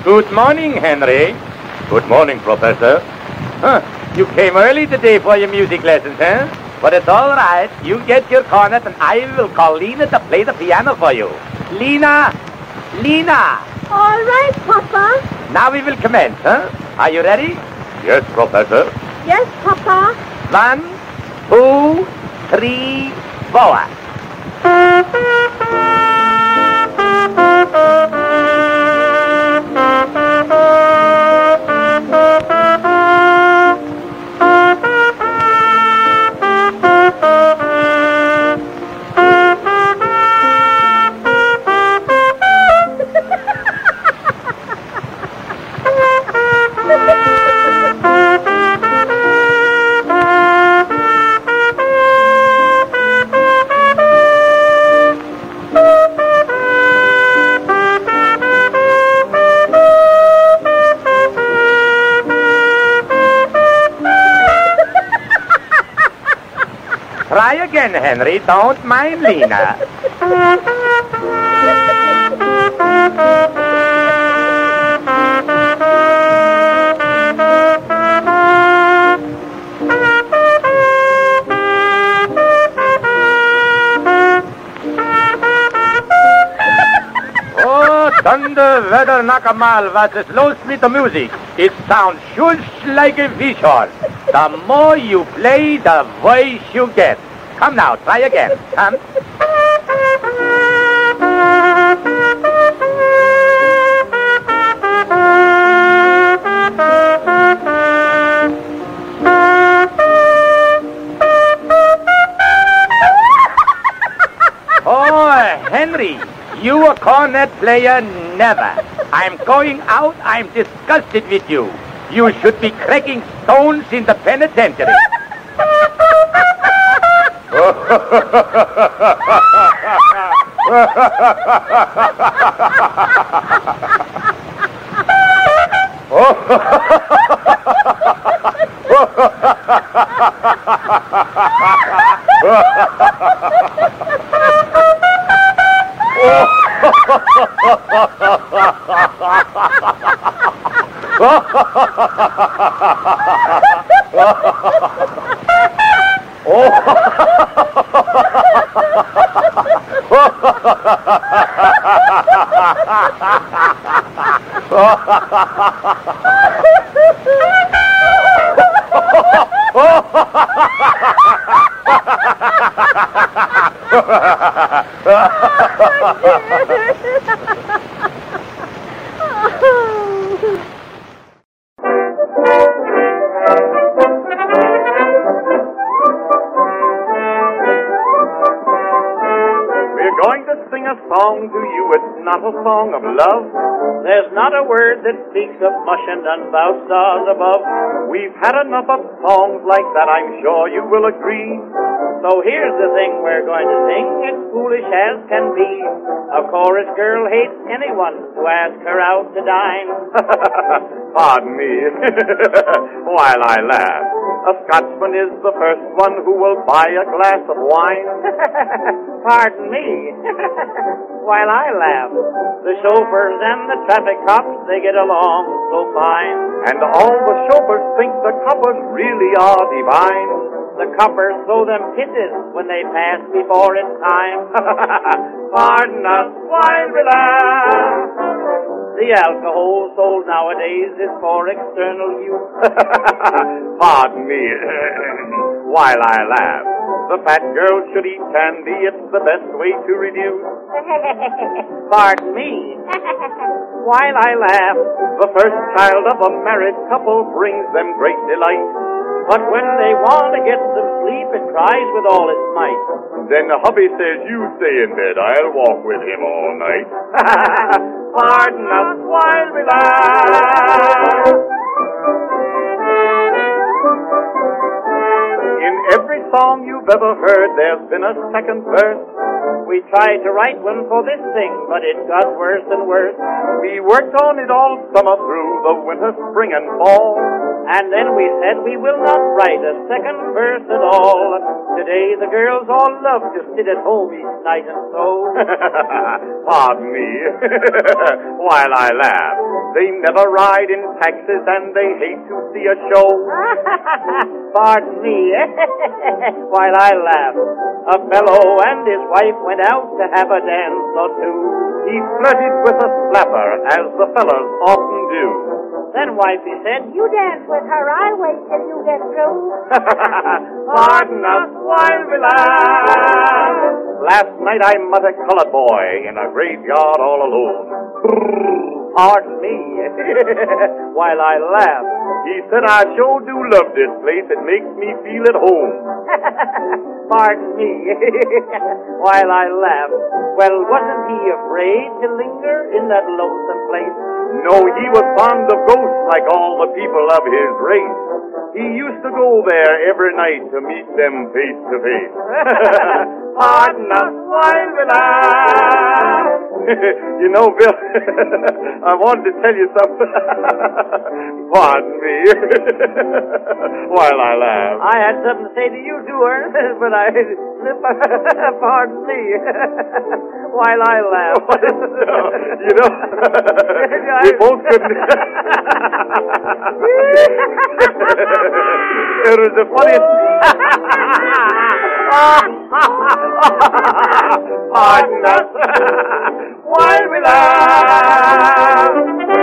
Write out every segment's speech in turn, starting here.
Good morning, Henry. Good morning, Professor. You came early today for your music lessons, huh? But it's all right. You get your cornet, and I will call Lena to play the piano for you. Lena! Lena! All right, Papa. Now we will commence, huh? Are you ready? Yes, Professor. Yes, Papa. 1, 2, 3, 4. Try again, Henry. Don't mind Lena. Oh, thunder, weather, nakamal, was is los with the music. It sounds just like a fish horn. The more you play, the voice you get. Come now, try again. Come. Oh, Henry, you a cornet player? Never. I'm going out. I'm disgusted with you. You should be cracking stones in the penitentiary. We're going to sing a song to you. It's not a song of love. There's not a word that speaks of mush and unbowed stars above. We've had enough of songs like that, I'm sure you will agree. So here's the thing we're going to sing. It's foolish as can be. A chorus girl hates anyone who asks her out to dine. Pardon me while I laugh. A Scotsman is the first one who will buy a glass of wine. Pardon me while I laugh. The chauffeurs and the traffic cops, they get along so fine. And all the chauffeurs think the coppers really are divine. The coppers throw them kisses when they pass before it's time. Pardon us while we laugh. The alcohol sold nowadays is for external use. Pardon me while I laugh. The fat girl should eat candy. It's the best way to reduce. Pardon me while I laugh. The first child of a married couple brings them great delight. But when they want to get some sleep, it cries with all its might. Then the hubby says, you stay in bed. I'll walk with him all night. Pardon us while we laugh. In every song you've ever heard, there's been a second verse. We tried to write one for this thing, but it got worse and worse. We worked on it all summer through, the winter, spring, and fall. And then we said we will not write a second verse at all. Today the girls all love to sit at home each night and sew. Pardon me, while I laugh. They never ride in taxis and they hate to see a show. Pardon me, while I laugh. A fellow and his wife went out to have a dance or two. He flirted with a flapper, as the fellas often do. Then wifey said, You dance with her. I'll wait till you get through. Pardon us while we laugh. Last night I met a colored boy in a graveyard all alone. Pardon me, while I laugh. He said, I sure do love this place. It makes me feel at home. Pardon me, while I laugh. Well, wasn't he afraid to linger in that lonesome place? No, he was fond of ghosts like all the people of his race. He used to go there every night to meet them face to face. Pardon us while we laugh. You know, Bill, I wanted to tell you something. Pardon me while I laugh. I had something to say to you too, Ernest, but I... Pardon me while I laugh. You know, we both couldn't... It was the funniest... Pardon us while we laugh.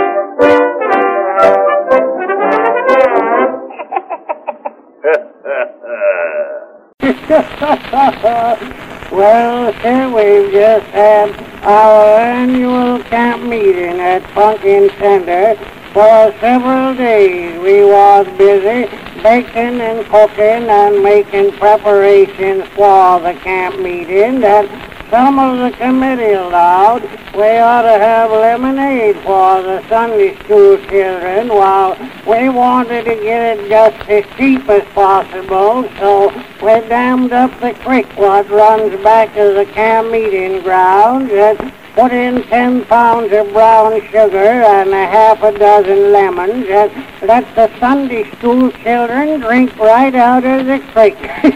Well, sir, we've just had our annual camp meeting at Pumpkin Center. For several days we was busy baking and cooking and making preparations for the camp meeting that some of the committee allowed we ought to have lemonade for the Sunday school children, while we wanted to get it just as cheap as possible, so we dammed up the creek what runs back to the camp meeting grounds and put in 10 pounds of brown sugar and a half a dozen lemons and let the Sunday school children drink right out of the creek.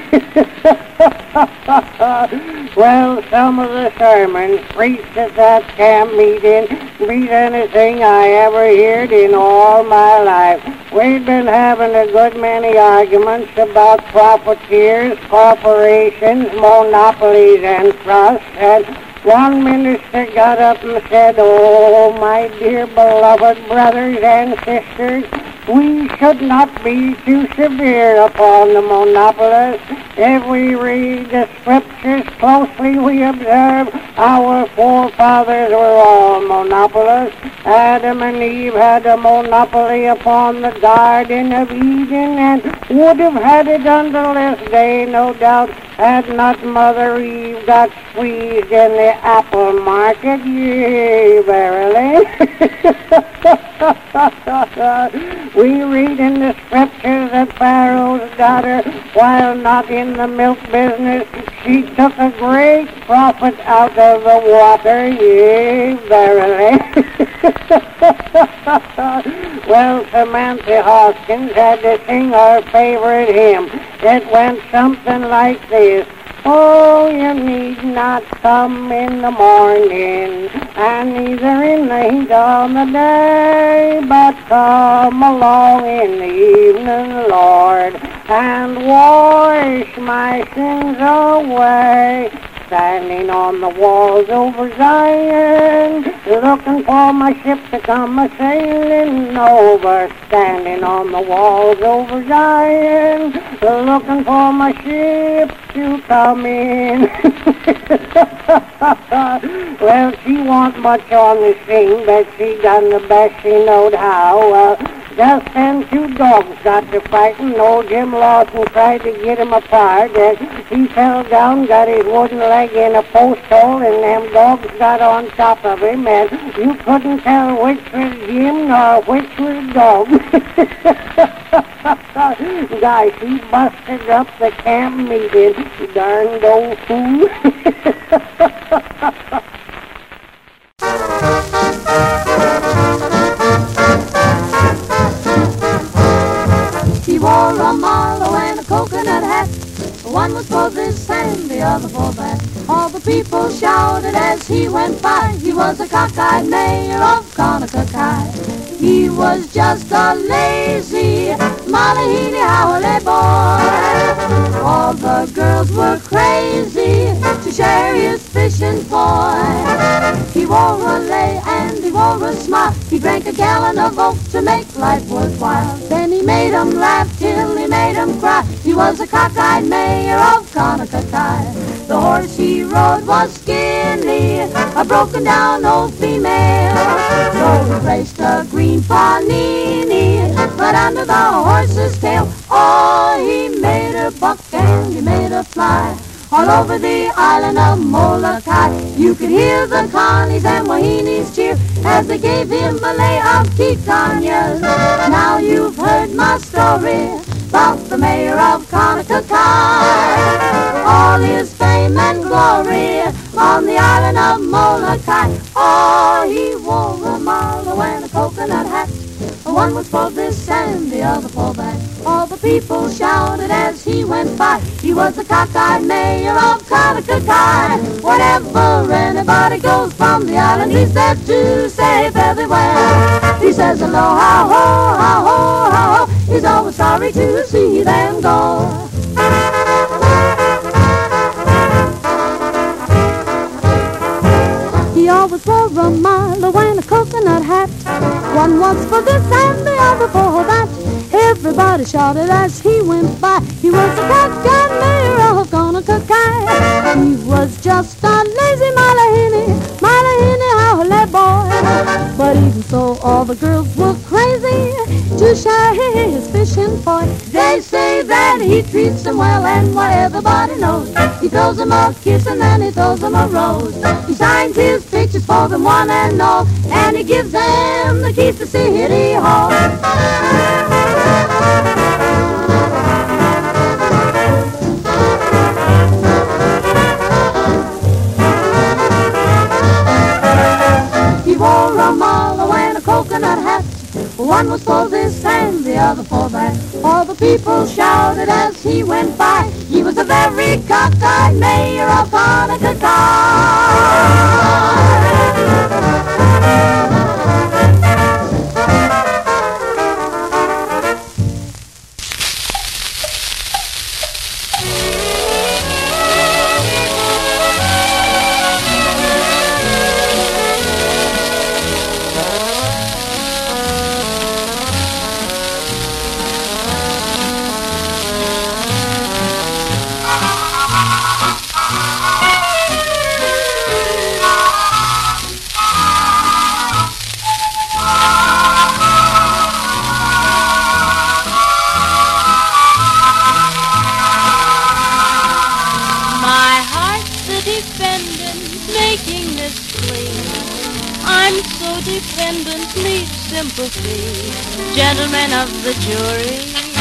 Well, some of the sermons preached at that camp meeting beat anything I ever heard in all my life. We'd been having a good many arguments about profiteers, corporations, monopolies, and trusts, and one minister got up and said, Oh, my dear beloved brothers and sisters, we should not be too severe upon the monopolists. If we read the scriptures closely, we observe our forefathers were all monopolists. Adam and Eve had a monopoly upon the Garden of Eden and would have had it until this day, no doubt, had not Mother Eve got squeezed in the apple market. Yea, verily. We read in the scriptures that Pharaoh's daughter, while not in the milk business, she took a great profit out of the water. Yea, verily. Well, Samantha Hoskins had to sing her favorite hymn. It went something like this. Oh, you need not come in the morning, and neither in the heat of the day, but come along in the evening, Lord, and wash my sins away. Standing on the walls over Zion, looking for my ship to come a-sailing over. Standing on the walls over Zion, looking for my ship to come in. Well, she wasn't much on the sing, but she done the best she knowed how. Just then 2 dogs got to fighting. Old Jim Lawson tried to get him apart, and he fell down, got his wooden leg in a post hole, and them dogs got on top of him, and you couldn't tell which was Jim nor which was dog. Guy, he busted up the camp meeting. Darned old fool. he went by. He was a cockeyed mayor of Conococheague. He was just a lazy Malahini Howley boy. All the girls were crazy to share his fishing toy. He wore a lei and he wore a smile. He drank a gallon of oat to make life worthwhile. Then he made 'em laugh till he made 'em cry. He was a cockeyed mayor of Conococheague. The horse he rode was skinny, a broken down old female. So he placed a green panini right under the horse's tail. Oh, he made her buck and he made her fly all over the island of Molokai. You could hear the Connies and Wahinis cheer as they gave him a lei of Titanias. Now you've heard my story about the mayor of Conococheague. All his fame and glory on the island of Molokai. Oh, he wore a mallow and a coconut hat. One was for this and the other for that. All the people shouted as he went by. He was the cockeyed mayor of Conococheague. Whenever anybody goes from the island, he's there to say everywhere. He says hello, how-ho, how-ho, how-ho. He's always sorry to see them go. He always wore a mallow and a coconut hat. One was for this and the other for that. Everybody shouted as he went by. He was the cockeyed mayor of Conococheague. He was just a lazy Malahini Howley boy. But even so, all the girls were crazy to share his fishing toy. They say that he treats them well, and what everybody knows, he throws them a kiss and then he throws them a rose. He signs his pictures for them one and all, and he gives them the keys to City Hall. He wore a mallow and a coconut hat. One was for this and the other for that. All the people shouted as he went by. He was a very cockeyed mayor of making this plea. I'm so dependent, need sympathy. Gentlemen of the jury,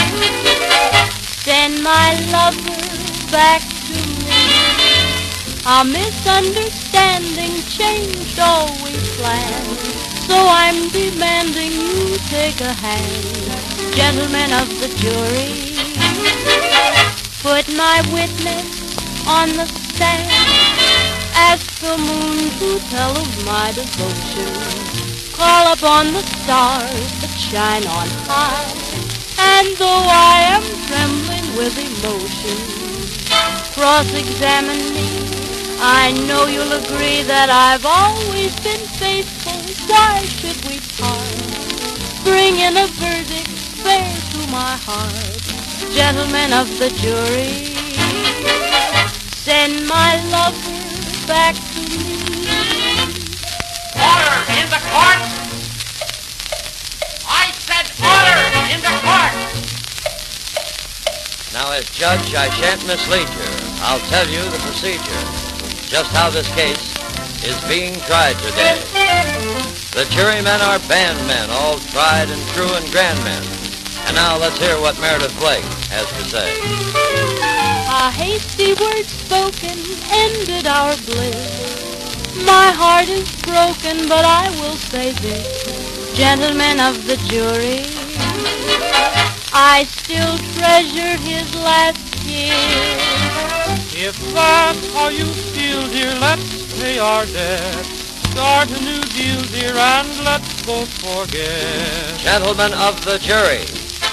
send my lover back to me. A misunderstanding changed all we planned, so I'm demanding you take a hand. Gentlemen of the jury, put my witness on the stand. Ask the moon to tell of my devotion. Call upon the stars that shine on high. And though I am trembling with emotion, cross-examine me. I know you'll agree that I've always been faithful. Why should we part? Bring in a verdict fair to my heart. Gentlemen of the jury, send my lover back to me. Order in the court! I said order in the court! Now, as judge, I shan't mislead you. I'll tell you the procedure, just how this case is being tried today. The jurymen are bandmen, all tried and true and grand men. And now let's hear what Meredith Blake has to say. A hasty word spoken ended our bliss. My heart is broken, but I will say this. Gentlemen of the jury, I still treasure his last kiss. If that's how you feel, dear, let's pay our debt. Start a new deal, dear, and let's both forget. Gentlemen of the jury,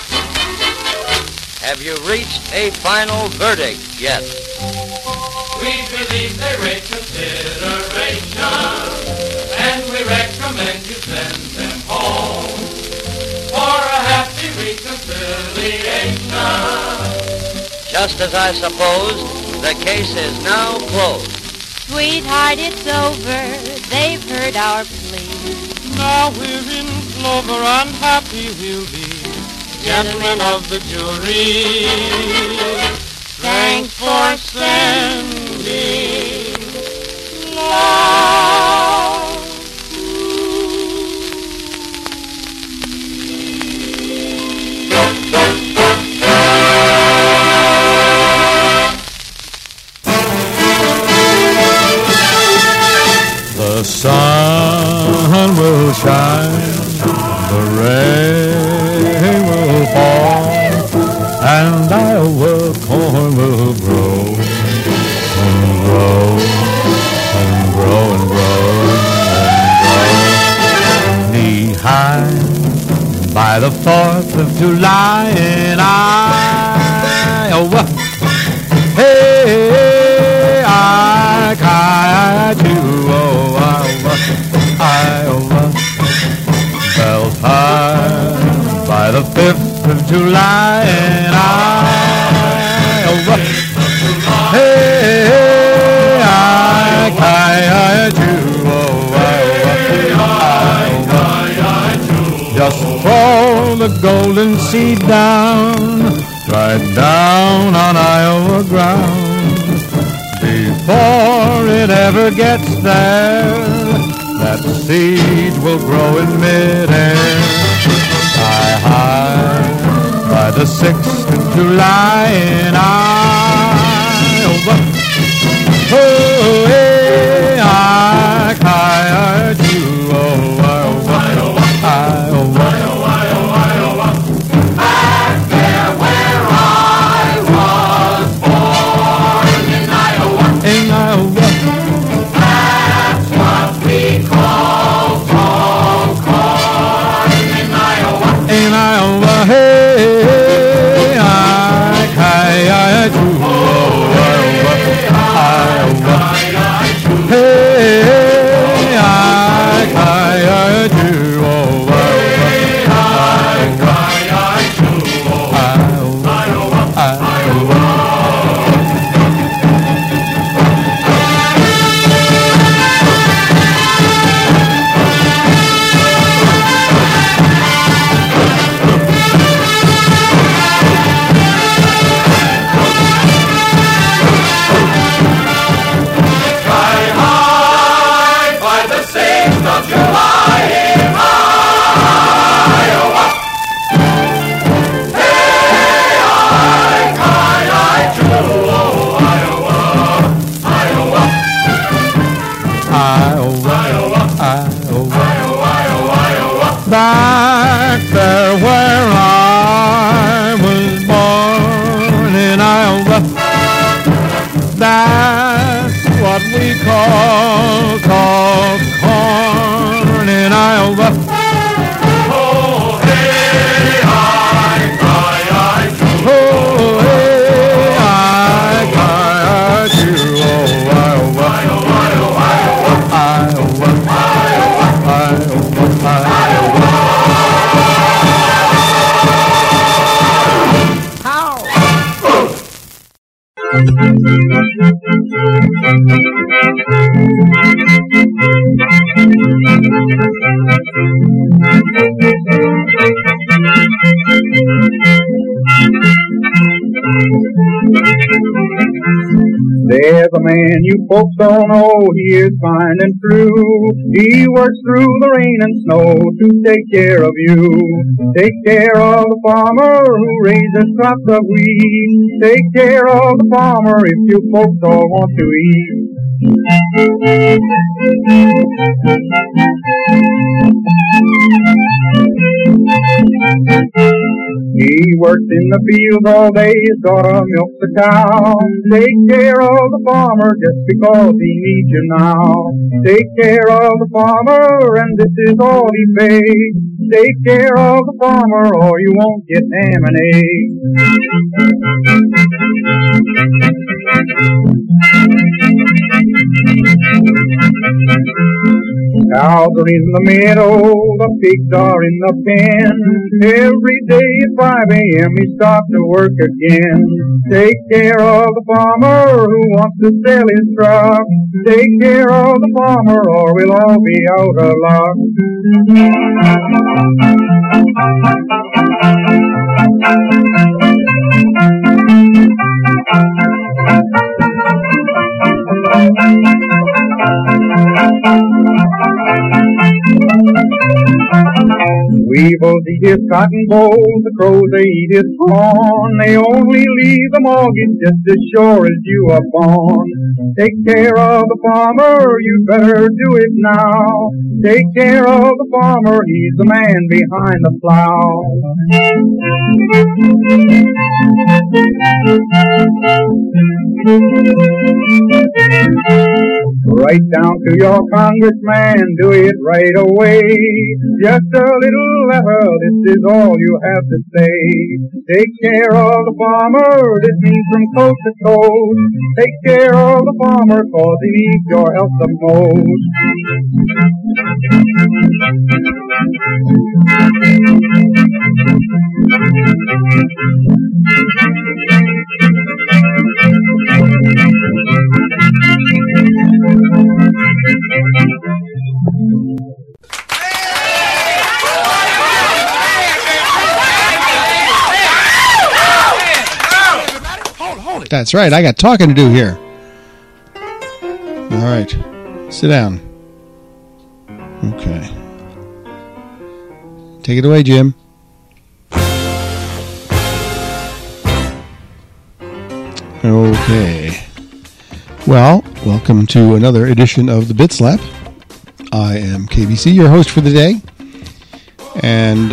have you reached a final verdict yet? We believe they rate consideration, and we recommend you send them home for a happy reconciliation. Just as I supposed, the case is now closed. Sweetheart, it's over. They've heard our plea. Now we're in clover and happy we'll be. Gentlemen of the jury, thanks for sending love to The sun will shine, the rain will fall, and Iowa corn will grow and grow and grow and grow and grow. Knee-high by the 4th of July in Iowa. Hey, Iowa, bells high by the 5th of July in Iowa. Hey, Iowa. Just throw the golden seed down, right down on Iowa ground. Before it ever gets there, that seed will grow in midair. High by the 6th of July in Iowa. Oh, hey, Iowa. Back there where I was born in Iowa. In Iowa. That's what we call tall corn in Iowa. In Iowa, hey, Iowa. Back there where I was born in Iowa. That's what we call corn in Iowa. Oh, hey, I cry, Oh, hey, I do, oh, Iowa. There's a man you folks all know, he is fine and true. He works through the rain and snow to take care of you. Take care of the farmer who raises crops of wheat. Take care of the farmer if you folks all want to eat. He works in the fields all day, his daughter milks the cow. Take care of the farmer just because he needs you now. Take care of the farmer and this is all he pays. Take care of the farmer or you won't get ham and eggs. Cows are in the meadow, the pigs are in the pen. Every day at 5 a.m. he starts to work again. Take care of the farmer who wants to sell his truck. Take care of the farmer or we'll all be out of luck. Weevils eat his cotton bolls, the crows they eat his corn. They only leave the mortgage just as sure as you are born. Take care of the farmer, you better do it now. Take care of the farmer, he's the man behind the plow. Write down to your congressman, do it right away. Just a little letter, this is all you have to say. Take care of the farmer, this means from coast to coast. Take care of the farmer, cause he needs your help the most. That's right, I got talking to do here. All right, sit down. Okay. Take it away, Jim. Okay. Well, welcome to another edition of the Bit Slap. I am KBC, your host for the day. And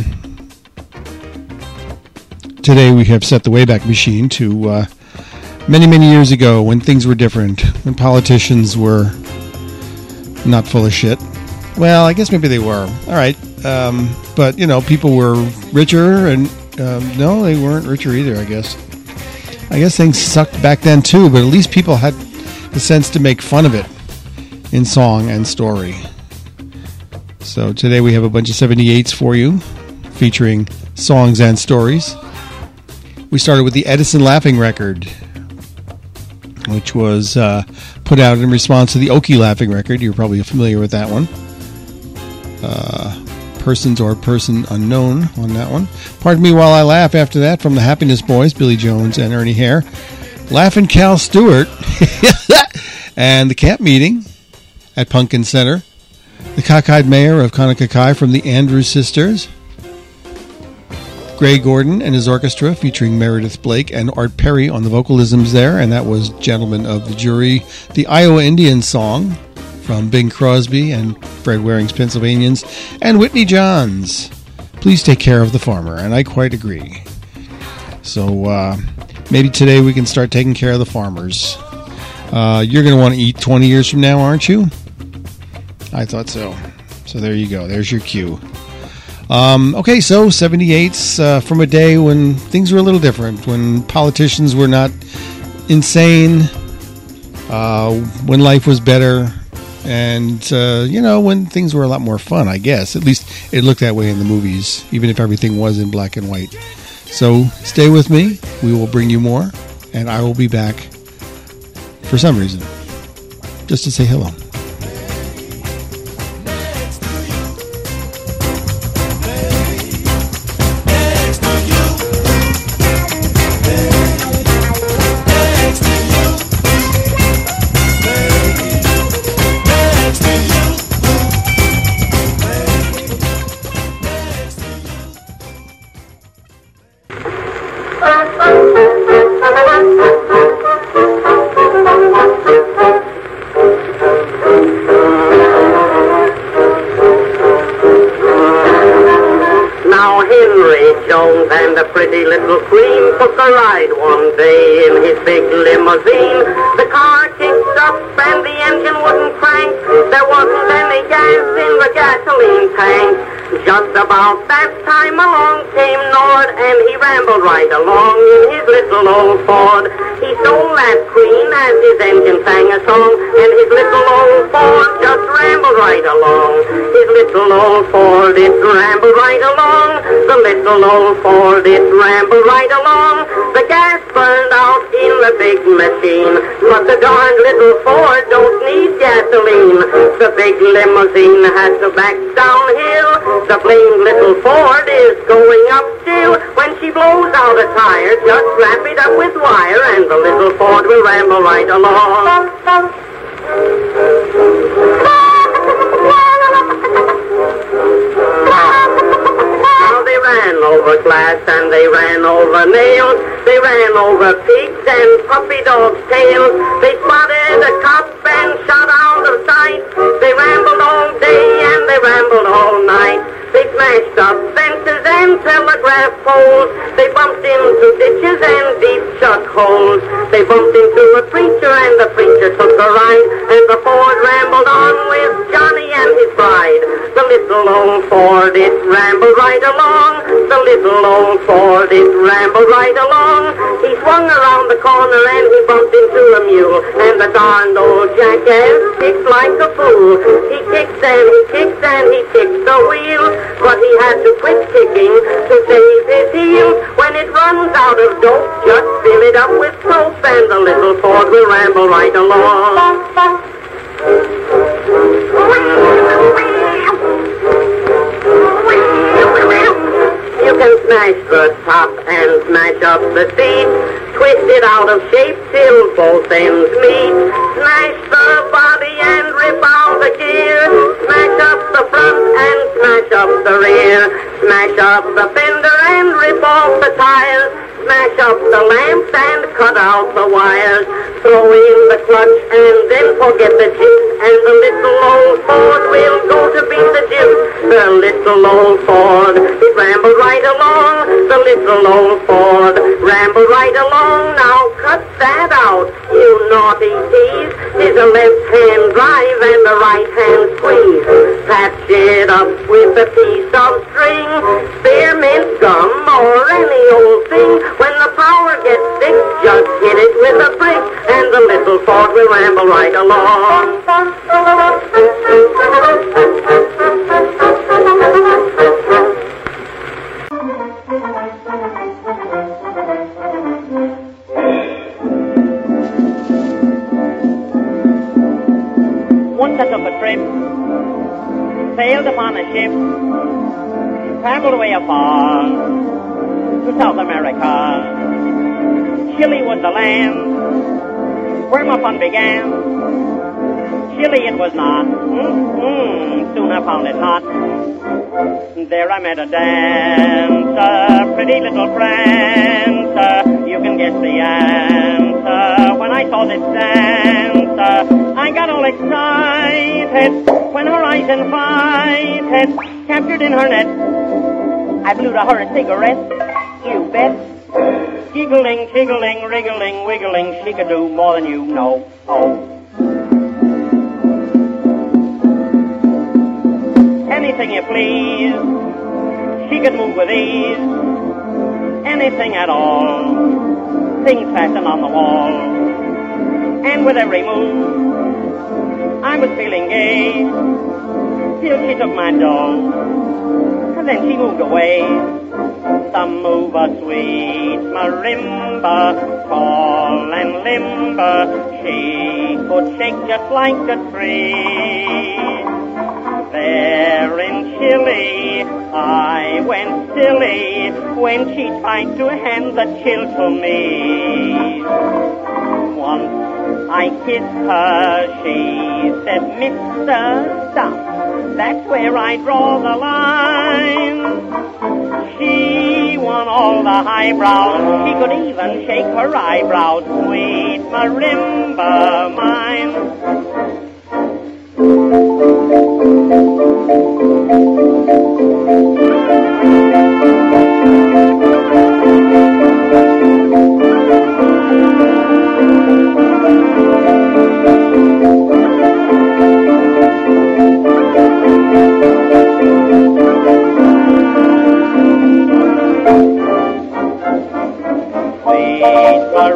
today we have set the Wayback Machine to many, many years ago when things were different, when politicians were not full of shit. Well, I guess maybe they were. All right. But, you know, people were richer and, no, they weren't richer either, I guess. I guess things sucked back then too, but at least people had the sense to make fun of it in song and story. So today we have a bunch of 78s for you, featuring songs and stories. We started with the Edison Laughing record, which was put out in response to the Okie Laughing record. You're probably familiar with that one. Persons or Person Unknown on that one. Pardon Me While I Laugh after that from the Happiness Boys, Billy Jones and Ernie Hare. Laughin' Cal Stewart and the Camp Meeting at Pumpkin Center. The Cockeyed Mayor of Conococheague from the Andrews Sisters. Gray Gordon and his orchestra featuring Meredith Blake and Art Perry on the vocalisms there, and that was Gentlemen of the Jury. The Iowa Indian Song from Bing Crosby and Fred Waring's Pennsylvanians, and Whitney Johns, Please Take Care of the Farmer, and I quite agree. So maybe today we can start taking care of the farmers. You're going to want to eat 20 years from now, aren't you? I thought so. So there you go. There's your cue. Okay, so 78's from a day when things were a little different, when politicians were not insane, when life was better, and, you know, when things were a lot more fun, I guess. At least it looked that way in the movies, even if everything was in black and white. So stay with me. We will bring you more, and I will be back for some reason, just to say hello. Jones and the pretty little queen took a ride one day in his big limousine. The car kicked up and the engine wouldn't crank. There wasn't any gas in the gasoline tank. Just about that time along came Nord, and he rambled right along in his little old Ford. He stole that queen as his engine sang a song, and his little old Ford just rambled right along. His little old Ford, it rambled right along. The little old Ford, it rambled right along. The gas burned out in the big machine, but the darned little Ford don't need gasoline. The big limousine had to back downhill. The plain little Ford is going up still. When she blows out a tire, just wrap it up with wire, and the little Ford will ramble right along. Now they ran over glass and they ran over nails. They ran over pigs and puppy dogs' tails. They spotted a cop and shot out of sight. They rambled all day and they rambled all night. They smashed up fences and telegraph poles. They bumped into ditches and deep shut holes. They bumped into a preacher and the preacher took a ride. And the Ford rambled on with Johnny and his bride. The little old Ford, it rambled right along. The little old Ford, it rambled right along. He swung around the corner and he bumped into a mule. And the darned old jackass kicked like a fool. He kicked and he kicked and he kicked the wheel. But he had to quit kicking to save his heel. When it runs out of dope, just fill it up with soap, and the little Ford will ramble right along. You can smash the top and smash up the seat, twist it out of shape till both ends meet, smash the body and rip out the gear, smash up the front and smash up the rear, smash up the fender and rip off the tires, smash up the lamps and cut out the wires, throw in the clutch and then forget the chips, and the little old Ford will go to beat the gyps. The little old Ford, it rambled right along. The little old Ford rambled right along. Now cut that out, you naughty tease. It's a left-hand drive and a right-hand squeeze. Patch it up with a piece of string, spearmint gum or any old thing. When the power gets thick, just hit it with a brick, and the little Ford will ramble right along. Once I took a trip, sailed upon a ship, traveled away afar to South America. Chile was the land where my fun began. Chile it was not, soon I found it not. There I met a dancer, pretty little prancer. You can guess the answer. When I saw this dancer, I got all excited. When her eyes invited, captured in her net, I blew to her a cigarette. You bet. Giggling, tiggling, wriggling, wiggling, she could do more than you know. Oh. Anything you please, she could move with ease. Anything at all, things fastened on the wall. And with every move, I was feeling gay, till she took my dough, and then she moved away. Some move a sweet marimba, tall and limber, she could shake just like a tree. There in Chile, I went silly when she tried to hand the chill to me. Once I kissed her, she said, "Mister, stop, that's where I draw the line." She won all the highbrows, she could even shake her eyebrows. Sweet marimba mine.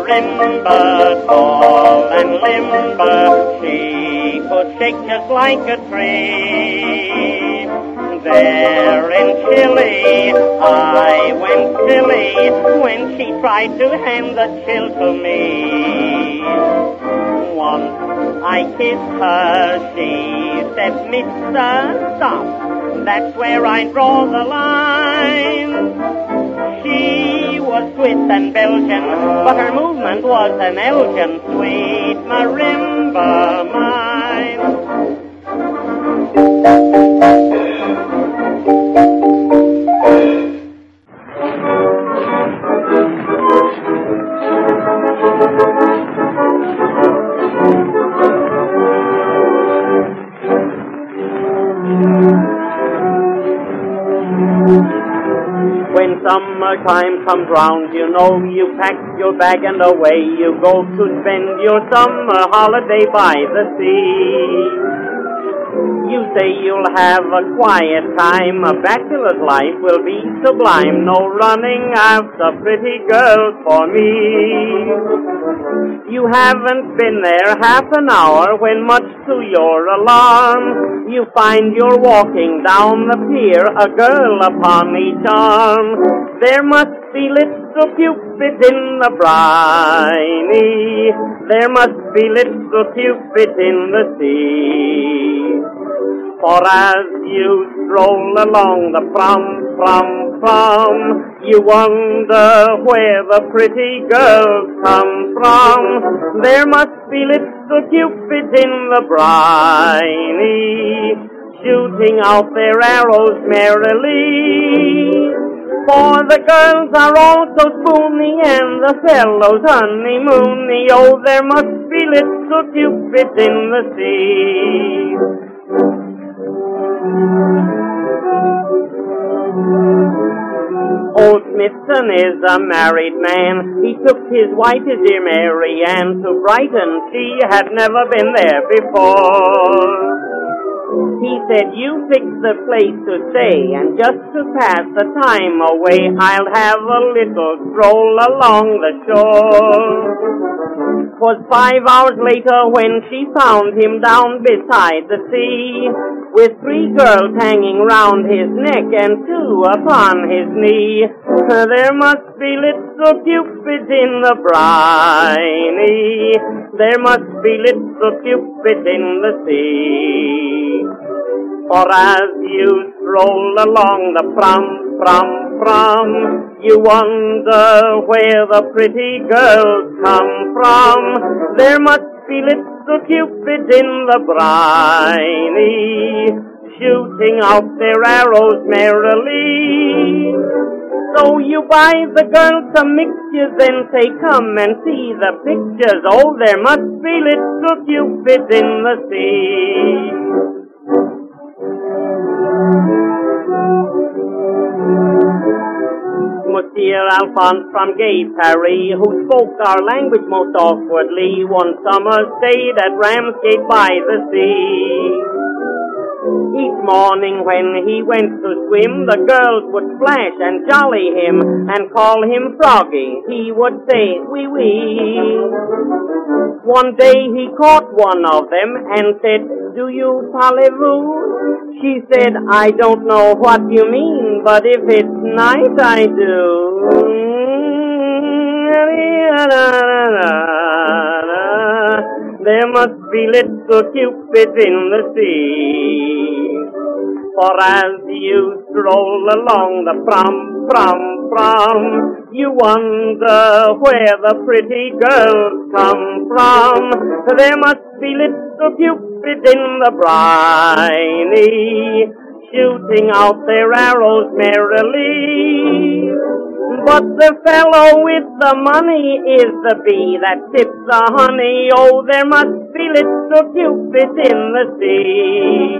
marimba, tall and limber. She could shake just like a tree. There in Chile, I went silly when she tried to hand the chill to me. Once I kissed her, she said, Mister, stop, that's where I draw the line. She was Swiss and Belgian, but her movement was an Elgin, sweet marimba mine. When summertime comes round, you know you pack your bag and away you go to spend your summer holiday by the sea. You say you'll have a quiet time, a bachelor's life will be sublime, no running after pretty girls for me. You haven't been there half an hour when, much to your alarm, you find you're walking down the pier, a girl upon each arm. There must be little Cupid in the briny, there must be little Cupid in the sea. For as you stroll along the prom, you wonder where the pretty girls come from. There must be little Cupid in the briny, shooting out their arrows merrily. For the girls are all so spoony and the fellows honeymoony. Oh, there must be little Cupid in the sea. Old Smithson is a married man. He took his wife, his dear Mary Ann, to Brighton. She had never been there before. He said, you fix the place to stay, and just to pass the time away, I'll have a little stroll along the shore. 'Twas 5 hours later when she found him down beside the sea, with 3 girls hanging round his neck and 2 upon his knee. There must be little Cupid in the briny, there must be little Cupid in the sea. For as you stroll along the prom, you wonder where the pretty girls come from. There must be little Cupid in the briny, shooting out their arrows merrily. So you buy the girls some mixtures and say, come and see the pictures. Oh, there must be little Cupid in the sea. Monsieur Alphonse from gay Paris, who spoke our language most awkwardly, one summer stayed at Ramsgate by the sea. Each morning when he went to swim, the girls would splash and jolly him and call him Froggy. He would say, wee wee. One day he caught one of them and said, do you parlez-vous? She said, I don't know what you mean, but if it's nice, I do. There must be little Cupid in the sea. For as you stroll along the prom, you wonder where the pretty girls come from. There must be little Cupid in the briny, shooting out their arrows merrily. But the fellow with the money is the bee that tips the honey. Oh, there must be little Cupid in the sea.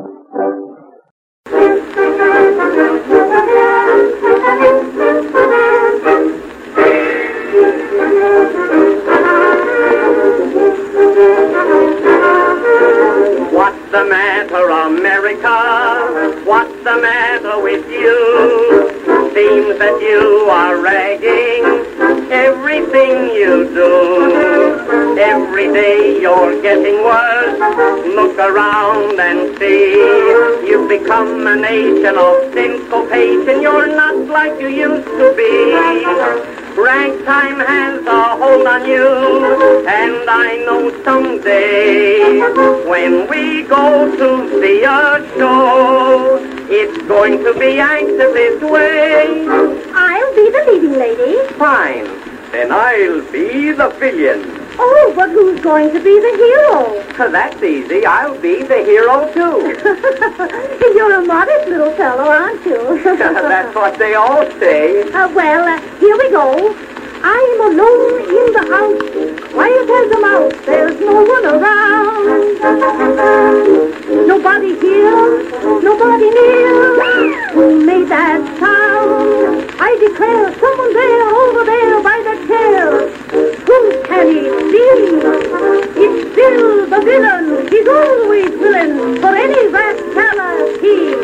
What's the matter, America? What's the matter with you? Seems that you are ragging Everything you do, every day you're getting worse. Look around and see, you've become a nation of syncopation. You're not like you used to be. Ragtime has a hold on you, and I know someday when we go to see a show, it's going to be anxious this way. I'll be the leading lady. Fine, then I'll be the villain. Oh, but who's going to be the hero? That's easy. I'll be the hero, too. You're a modest little fellow, aren't you? That's what they all say. Well, here we go. I'm alone in the house, quiet as a mouse. There's no one around. Nobody here, nobody near. Who made that sound? I declare, someone there, over there by the chair. Who can it be? It's Bill the villain. He's always willing for any rascality.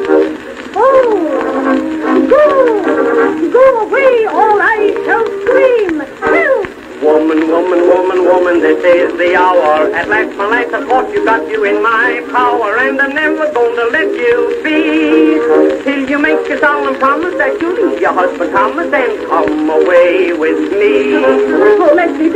Oh, go away, or I shall scream. Help! Woman, this is the hour. At last, my life, of course, you got you in my power, and I'm never going to let you be till you make a solemn promise that you'll leave your husband Thomas and come away with me. Oh, let me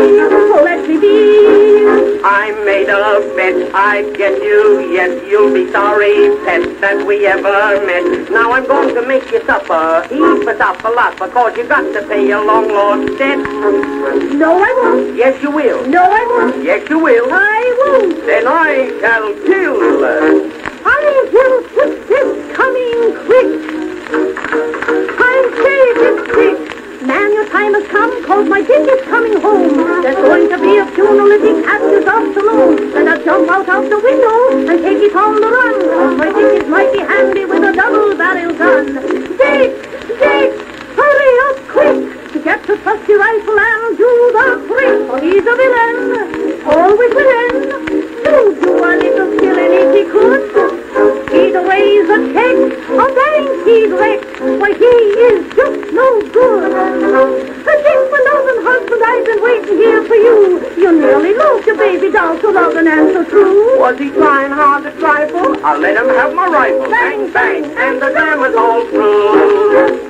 be. I made a bet I'd get you. Yes, you'll be sorry, pet, that we ever met. Now I'm going to make you suffer, eat for supper lot, because you got to pay your long lost debt. No, I won't. Yes, you will. No, I won't. Yes, you will. I won't. Then I shall kill. I will put this coming quick. I say this quick. Man, your time has come, cause my dick is coming home. There's going to be a funeral if he catches afternoon. Then I'll jump out of the window and take it on the run. Cause my dick is mighty handy with a double-barrel gun. Dick, hurry up quick. Get the trusty rifle and do the trick. For he's a villain, always villain. Do a little killing if he could. He'd raise a check, a bank he'd wreck. Why, he is just no good. Dick, my loving husband, I've been waiting here for you. You nearly lost your baby doll so loving and so true. Was he trying hard to trifle? I'll let him have my rifle. Bang, bang, and the damage all through.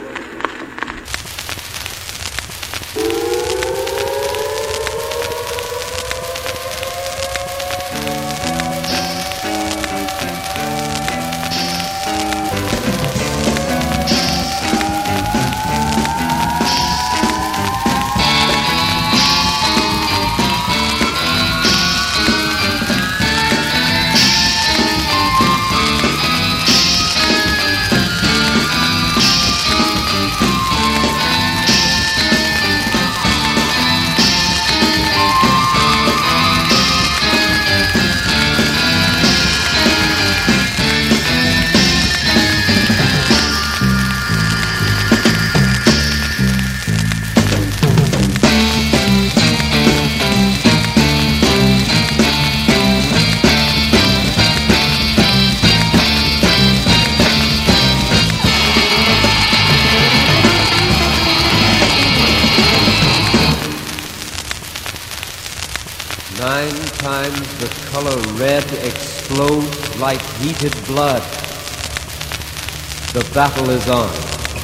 The color red explodes like heated blood. The battle is on.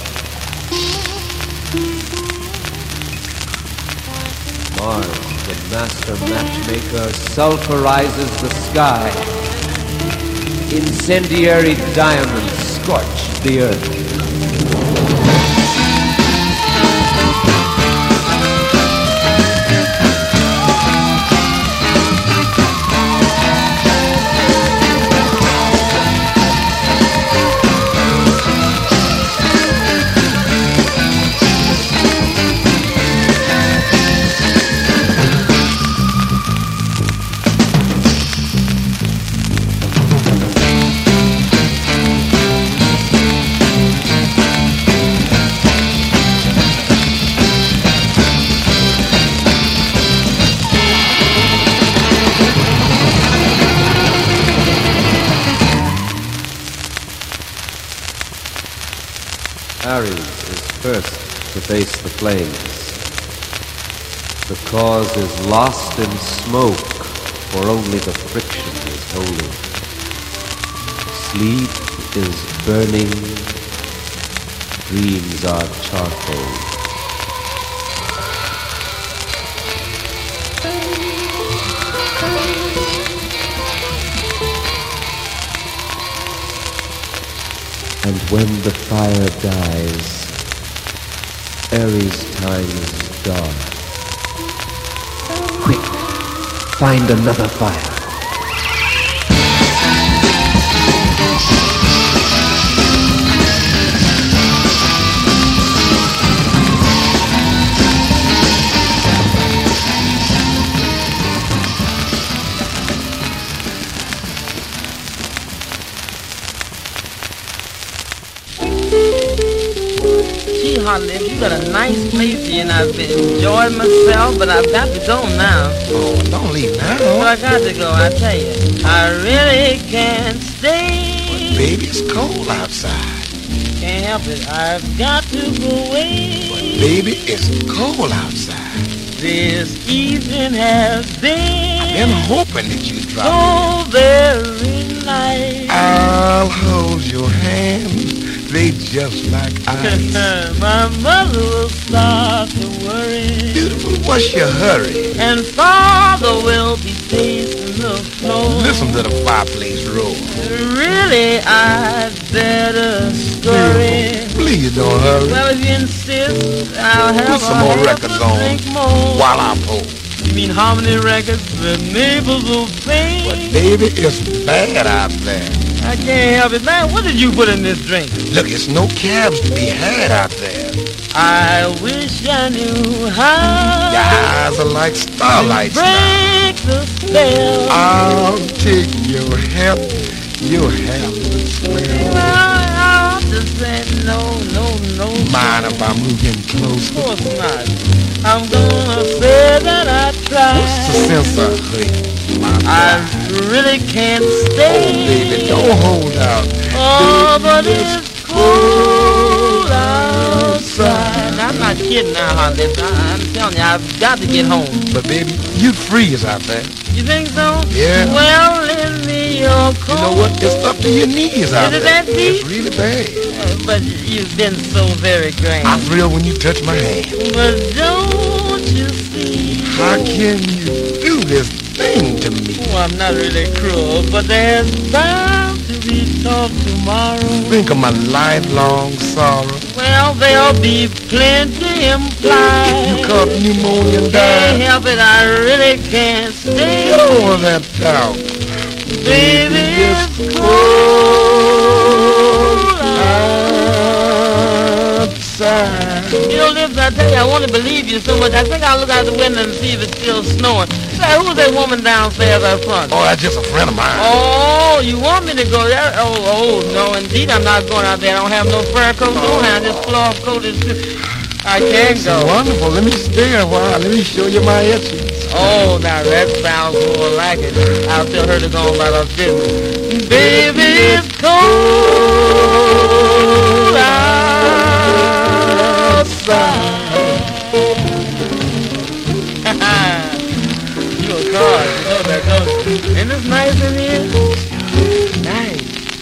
Mars, the master matchmaker, sulfurizes the sky. Incendiary diamonds scorch the earth. Ares is first to face the flames. The cause is lost in smoke, for only the friction is holy. Sleep is burning, dreams are charcoal. And when the fire dies, Aries time is dark. Quick, find another fire. Hartley, you got a nice place here, and I've been enjoying myself, but I've got to go now. Oh, don't leave now. Well, I got to go, I tell you. I really can't stay. But baby, it's cold outside. Can't help it. I've got to go away. But baby, it's cold outside. This evening has been I've been hoping that you'd drop so very nice. I'll hold your hand. They just like ice. My mother will start to worry. Beautiful, what's your hurry? And father will be pacing the floor. Listen to the fireplace roar. Really, I'd better scurry. Please don't hurry. Well, if you insist, I'll have Put some more records on while I pull. You mean how many records the neighbors will pay? But baby, it's bad out there. I can't help it, man. What did you put in this drink? Look, it's no cabs to be had out there. I wish I knew how. Your eyes are like starlights break the spell. I'll take your help. You'll have the smell. I'll just say no. Mind if I move in close? Of course not. I'm gonna say that I tried. What's the sense of hurt? I really can't stay. Oh, baby, don't hold out. Oh, but it's cold outside. I'm not kidding now, Hartley. I'm telling you, I've got to get home. But baby, you'd freeze out there. You think so? Yeah. Well, lend me your coat. You know what? It's up to your knees out there. Is it that deep? It's really bad. But you've been so very grand. I thrill when you touch my hand. But don't you see? How can you do this thing to me? Oh, I'm not really cruel, but there's bound to be talk tomorrow. Think of my lifelong sorrow. Well, there'll be plenty implied. If you caught pneumonia and Can't died, help it, I really can't stay. get over that doubt. Baby, it's cold outside. You know, Lips, I tell you, I want to believe you so much. I think I'll look out the window and see if it's still snowing. Say, who's that woman downstairs out front? Oh, that's just a friend of mine. Oh, you want me to go there? Oh, no, indeed, I'm not going out there. I don't have no fur coat, no hand. This cloth coat is... I can't go. Wonderful. Let me stay a while. Let me show you my etchings. Oh, now that sounds more like it. I'll tell her to go on about her business. Baby, it's cold outside. You a car, you know that, don't you? Ain't this nice in here? Nice.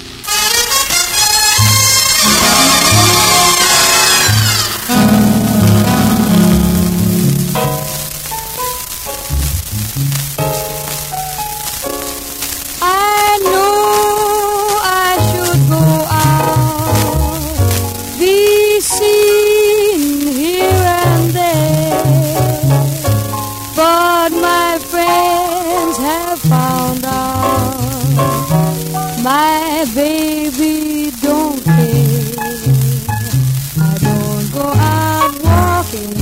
My baby don't care. I don't go out walking.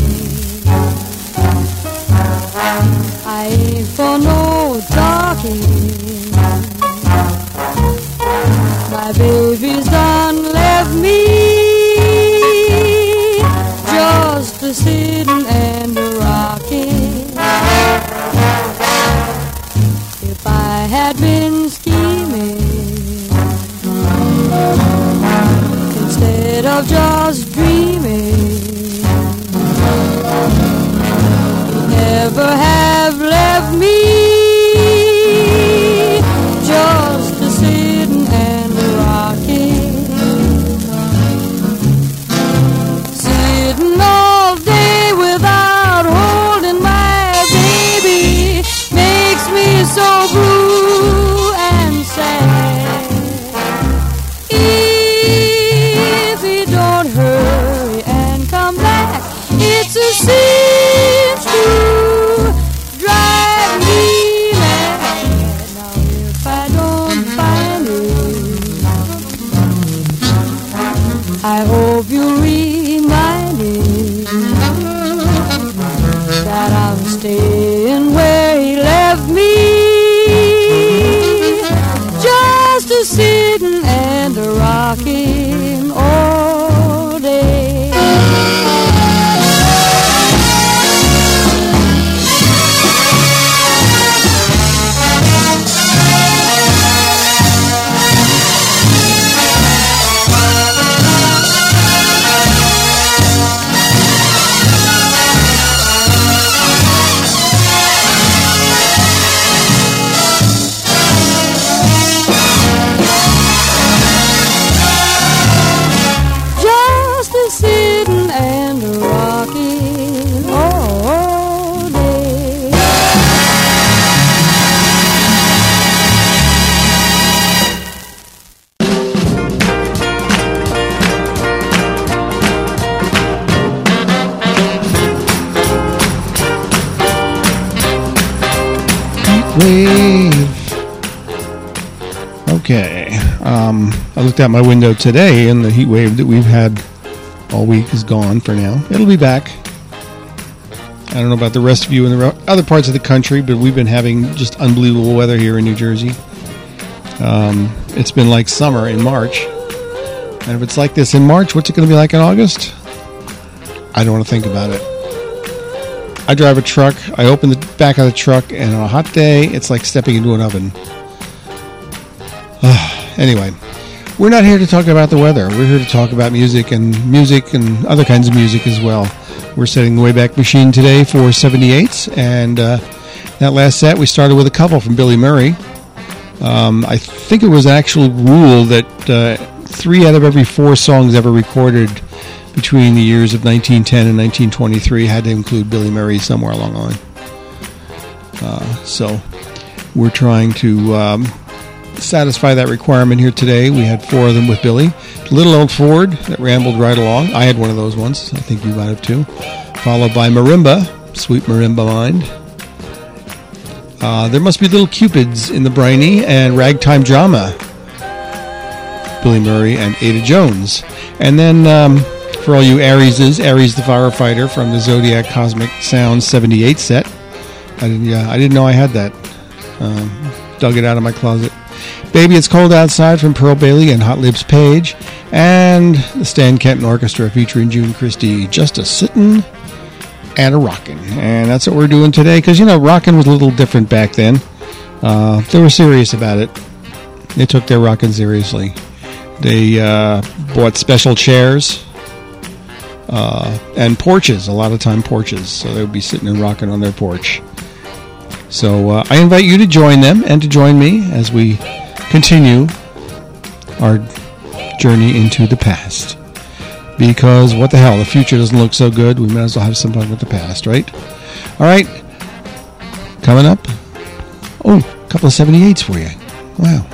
I ain't for no talking. My baby's done left me just a sitting and a rocking. If I had been scheming instead of just dreaming, he never have left me, just a sitting and a rocking, sitting all day without holding my baby, makes me so blue and sad. If he don't hurry and come back, it's a sin to drive me mad. Now if I don't find it, I hope you'll remind me that I'm staying where he left me, just a sitting and a rocking all day. Sitting and rocking all day. Wave. Okay. I looked out my window today, and the heat wave that we've had all week is gone for now. It'll be back. I don't know about the rest of you in the other parts of the country, but we've been having just unbelievable weather here in New Jersey. It's been like summer in March. And if it's like this in March, what's it going to be like in August? I don't want to think about it. I drive a truck. I open the back of the truck, and on a hot day, it's like stepping into an oven. Anyway, we're not here to talk about the weather. We're here to talk about music and other kinds of music as well. We're setting the Wayback Machine today for 78s, and that last set we started with a couple from Billy Murray. I think it was an actual rule that 3 out of every 4 songs ever recorded between the years of 1910 and 1923 had to include Billy Murray somewhere along the line. So we're trying to satisfy that requirement here today. We had 4 of them with Billy. Little Old Ford that rambled right along. I had one of those once. I think you might have too. Followed by Marimba, Sweet Marimba Mind. There Must Be Little Cupids in the Briny, and Ragtime Drama, Billy Murray and Ada Jones. And then for all you Arieses, Aries the Firefighter from the Zodiac Cosmic Sound 78 set. I didn't know I had that. Dug it out of my closet. Baby It's Cold Outside from Pearl Bailey and Hot Lips Page, and the Stan Kenton Orchestra featuring June Christie, Just a Sittin' and a Rockin'. And that's what we're doing today, because, you know, rockin' was a little different back then. They were serious about it. They took their rockin' seriously. They bought special chairs and porches, a lot of time porches, so they would be sitting and rocking on their porch. So I invite you to join them and to join me as we continue our journey into the past. Because what the hell, the future doesn't look so good, we might as well have some fun with the past, right? All right, coming up, a couple of 78s for you. Wow.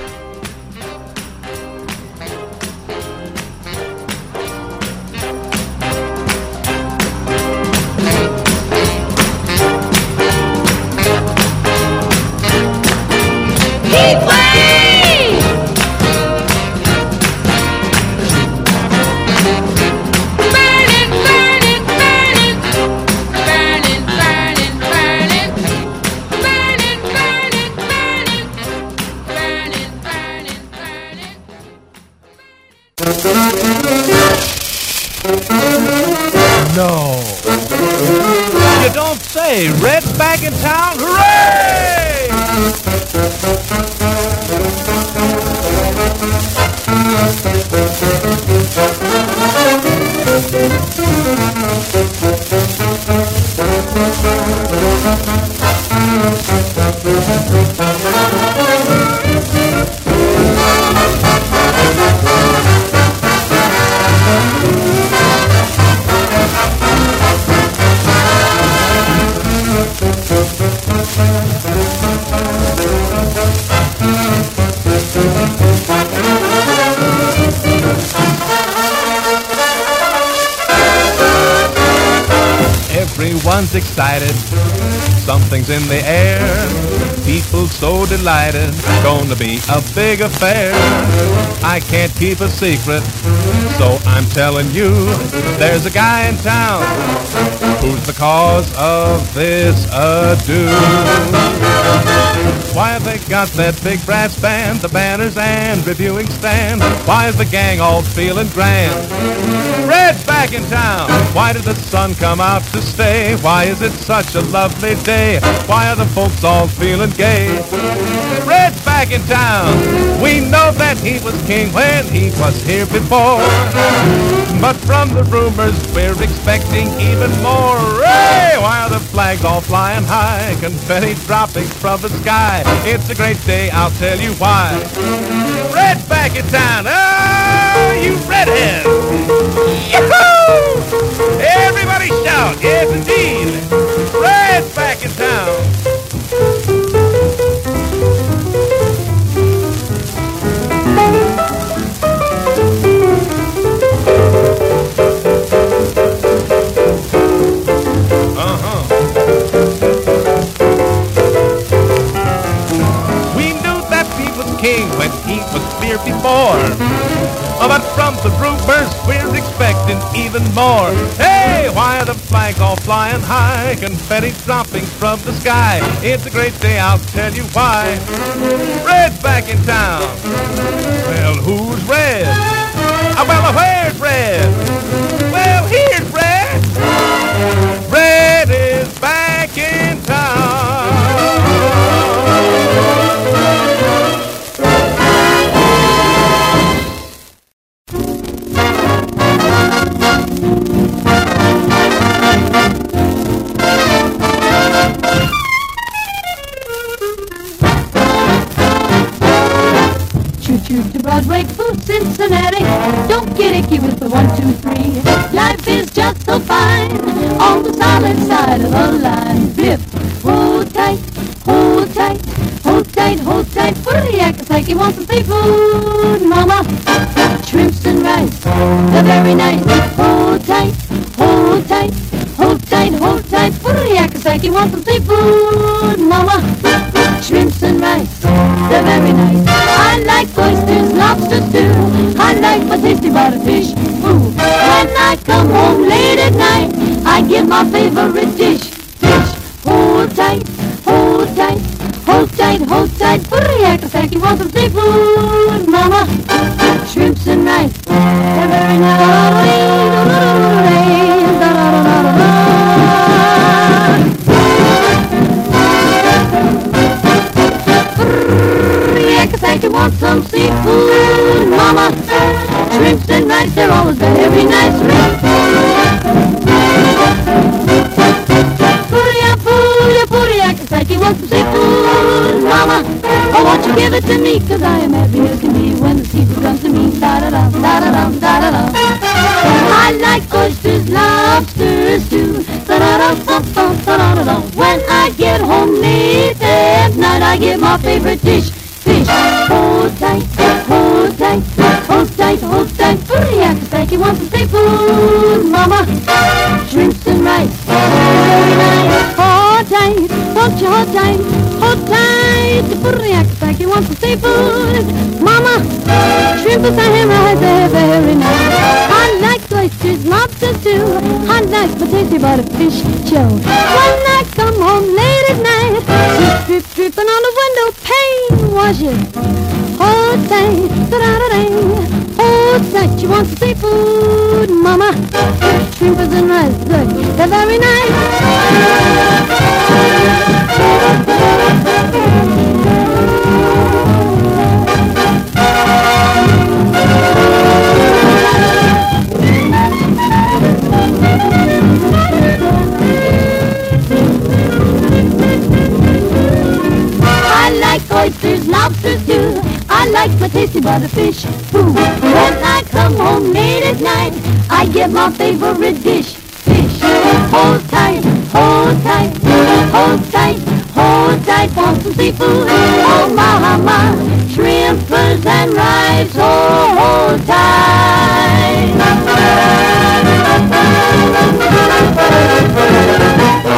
No. You don't say. Red's back in town. Hooray! Everyone's excited, something's in the air. People so delighted, gonna be a big affair. I can't keep a secret, so I'm telling you, there's a guy in town who's the cause of this ado. Why have they got that big brass band, the banners and reviewing stand? Why is the gang all feeling grand? Red's back in town. Why did the sun come out to stay? Why is it such a lovely day? Why are the folks all feeling gay? Red's back in town. We know that he was king when he was here before, but from the rumors we're expecting even more. Hey! Why are the flags all flying high? Confetti dropping from the sky. It's a great day, I'll tell you why. Red's back in town. Oh, you redheads! Yahoo! Everybody shout, yes indeed. Red's back in town. King when he was here before, but from the rumors we're expecting even more. Hey, why are the flags all flying high? Confetti dropping from the sky. It's a great day, I'll tell you why. Red's back in town. Well, who's Red? Well, where's Red? Well, here's Red. Red is back in town. To Broadway to Cincinnati, don't get icky with the 1, 2, 3. Life is just so fine on the solid side of the line. Flip, hold tight, hold tight, hold tight, hold tight. Pretty acts like you want some seafood, mama. Shrimps and rice, they're very nice. Hold tight, hold tight, hold tight, hold tight. Pretty acts like you want some seafood, mama. Shrimps and rice, they're very nice. I like oysters, lobsters too. I like my tasty buttered fish. Ooh. When I come home late at night, I get my favorite dish. Fish. Hold tight, hold tight, hold tight, hold tight. Pretty actors like you want some seafood, mama. Shrimps and rice, they're very nice. Like you want some seafood, mama. Shrimps and rice, they're always very nice. Pooty, like you want some seafood, mama. Oh, won't you give it to me, 'cause I am happy as can be when the seafood comes to me. Da-da-dum, da-da-dum, da-da-dum. I like oysters, lobsters too. Da-da-dum, da-da-dum. When I get home late at night, I get my favorite dish. Fish. Hold tight, hold tight, hold tight, hold tight. Pretty actors like you want some seafood, mama. Shrimps and rice, very nice. Hold tight, won't you hold tight, hold tight. Pretty actors like you want some seafood, mama. Shrimps and rice, they're very nice. I like oysters, lobsters too. I like my tasty buttered fish show. When I come home late at night, drip, drip, dripping on the window pane. Wash it. Hold tight, da-da-da-da. Hold tight, you want some seafood, mama. Shrimpers and rice, look, they're very nice. I like oysters, lobsters too. I like my tasty butterfish. Ooh. When I come home late at night, I get my favorite dish. Fish. Hold tight, hold tight, hold tight, hold tight. Want some seafood? Oh mama, shrimpers and rice. Oh, hold tight.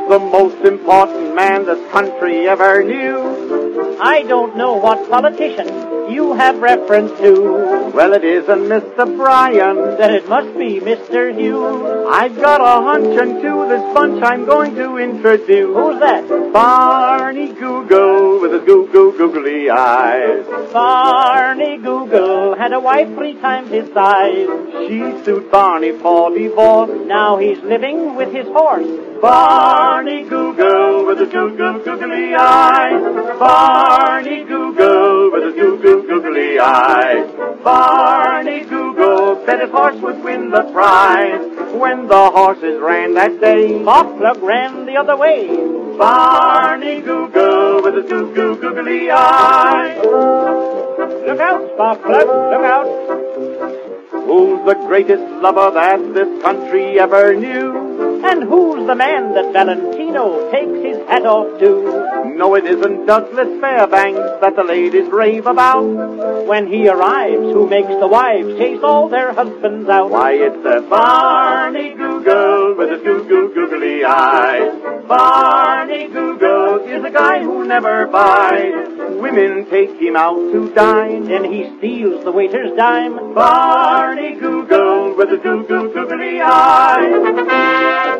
the most important man this country ever knew? I don't know what politician you have reference to. Well, it isn't Mr. Bryan. Then it must be Mr. Hughes. I've got a hunch into this bunch I'm going to introduce. Who's that? Barney Google with his googly eyes. Barney Google had a wife 3 times his size. She sued Barney for divorce. Now he's living with his horse. Barney Google with his googly eyes. Barney Google with his googly eyes. Barney Google said his horse would win the prize. When the horses ran that day, Sparkplug ran the other way. Barney Google with his googly eyes. Look out, Sparkplug, look out. Who's the greatest lover that this country ever knew? And who's the man that Valentino takes his hat off to? No, it isn't Douglas Fairbanks that the ladies rave about. When he arrives, who makes the wives chase all their husbands out? Why, it's the Barney Google with his googly eyes. Barney Google is a guy who never buys. Women take him out to dine. Then he steals the waiter's dime. Barney Google with his googly eyes.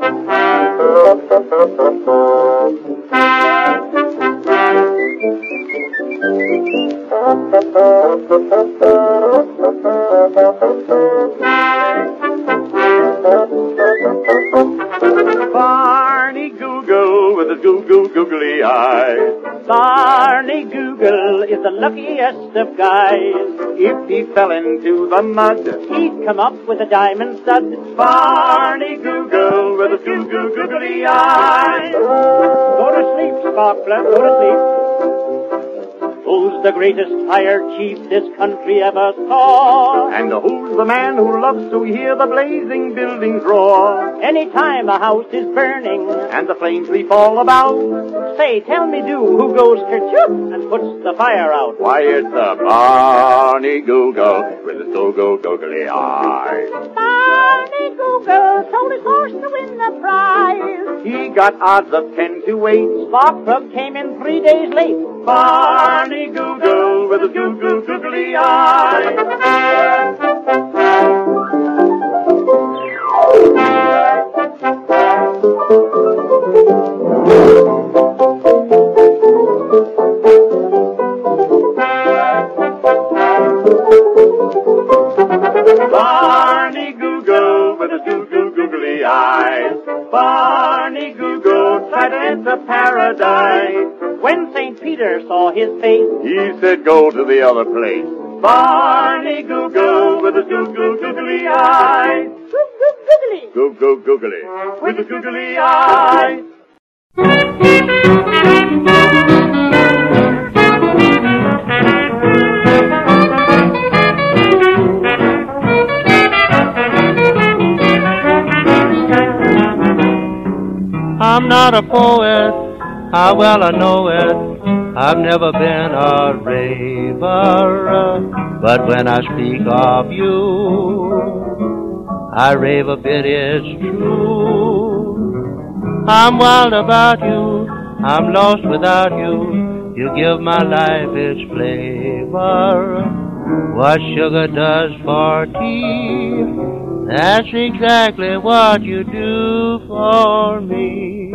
Barney Google with his googly eyes. Barney Google is the luckiest of guys. If he fell into the mud, he'd come up with a diamond stud. Barney Google with his googly eyes. Go to sleep, Sparkplug, go to sleep. Who's the greatest fire chief this country ever saw? And who's the man who loves to hear the blazing buildings roar? Anytime a house is burning and the flames leap all about, say, tell me, who goes kerchoop and puts the fire out? Why, it's the Barney Google with his googly eyes. Barney Google sold his horse to win the prize. He got odds of 10 to 8. Sparkplug came in 3 days late. Barney Google with his googly eyes. Barney Google with his googly eyes. Barney Google tried to enter paradise. When St. Peter saw his face, he said, go to the other place. Barney Google with his googly eyes. Googly with his googly eyes. I'm not a poet, how well I know it. I've never been a raver, but when I speak of you, I rave a bit, it's true. I'm wild about you, I'm lost without you. You give my life its flavor. What sugar does for tea, that's exactly what you do for me.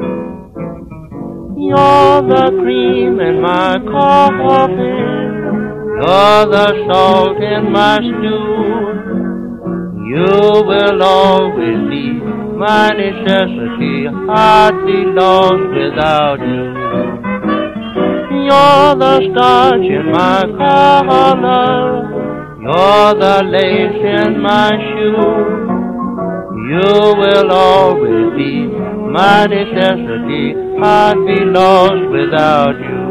You're the cream in my coffee, you're the salt in my stew. You will always be my necessity, I'd be lost without you. You're the starch in my collar, you're the lace in my shoe. You will always be my necessity, I'd be lost without you.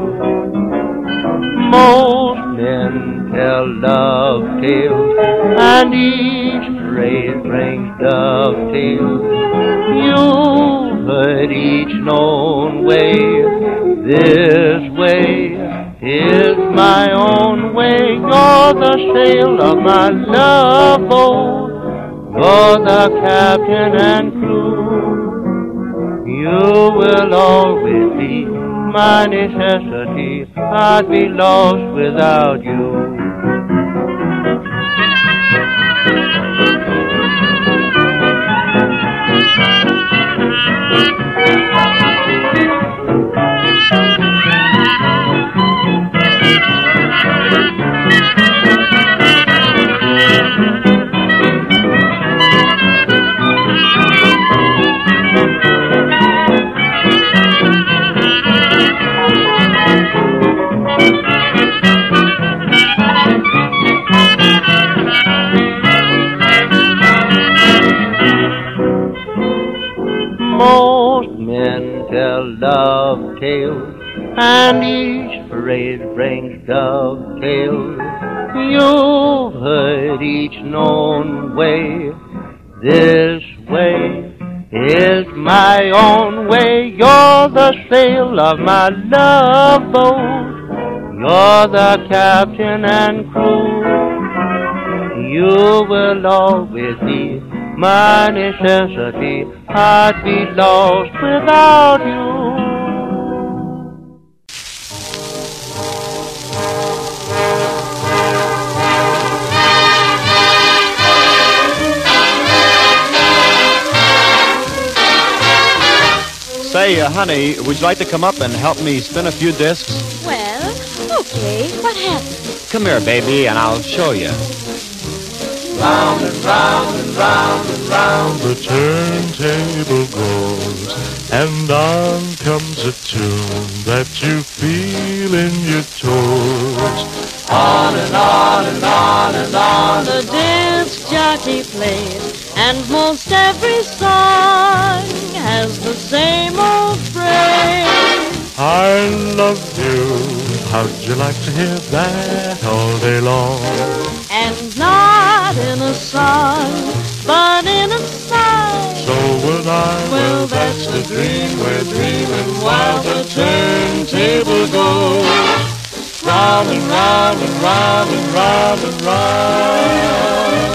Most men tell love tales, and each phrase brings dovetails. You've heard each known way, this way is my own way. You're the sail of my love boat, you're the captain and crew. You will always be my necessity. I'd be lost without you. Most men tell love tales, and each parade brings dovetails. You've heard each known way. This way is my own way. You're the sail of my love boat. You're the captain and crew. You will always be my necessity. I'd be lost without you. Say, honey, would you like to come up and help me spin a few discs? Well, okay. What happened? Come here, baby, and I'll show you. Round and round and round and round the turntable goes, and on comes a tune that you feel in your toes. On and on and on and on the disc jockey plays, and most every song has the same old phrase. I love you. How'd you like to hear that all day long? And not in a song, but in a song. So would I. Well, that's the dream we're dreaming while the turntable goes. Round and round and round and round and round.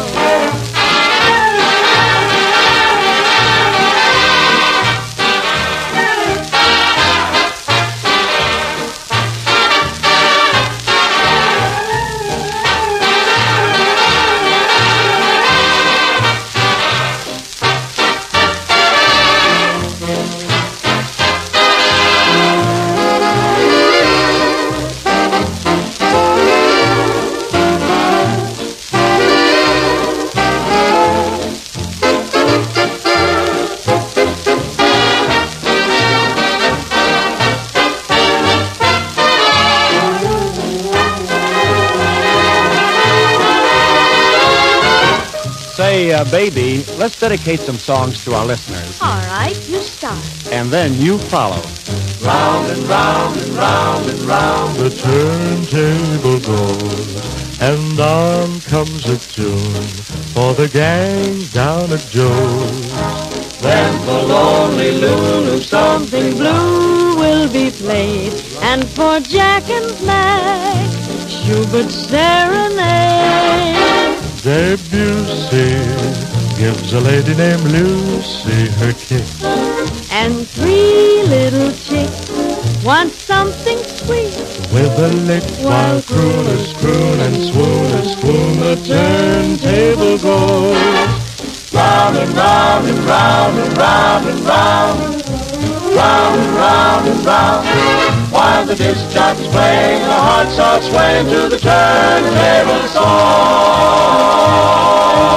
Say, baby, let's dedicate some songs to our listeners. All right, you start. And then you follow. Round and round and round and round the turntable goes, and on comes a tune for the gang down at Joe's. Then for lonely Lulu something blue will be played, and for Jack and Mac Schubert's serenade. Debussy gives a lady named Lucy her kick, and three little chicks want something sweet with a lick while crooners croon and swooners swoon. The turntable goes round and round and round and round and round, round and round and round. While the disc jockey's playing, the hearts are swaying to the turntable song.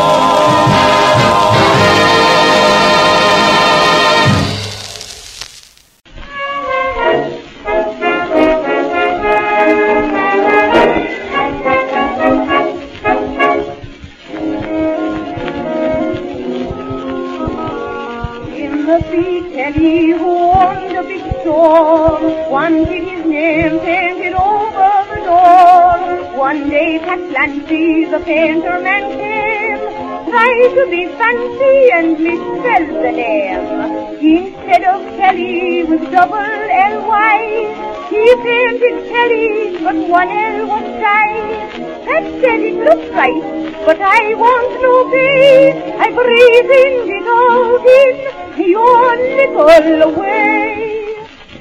Teddy who owned a big store wanted his name painted over the door. One day Pat Clancy, the painter man, came, tried to be fancy and misspelled the name. Instead of Kelly with double L-Y, he painted Kelly, but one L was shy. Pat said it looks right, but I want no pay. I breathe in it out in your little way.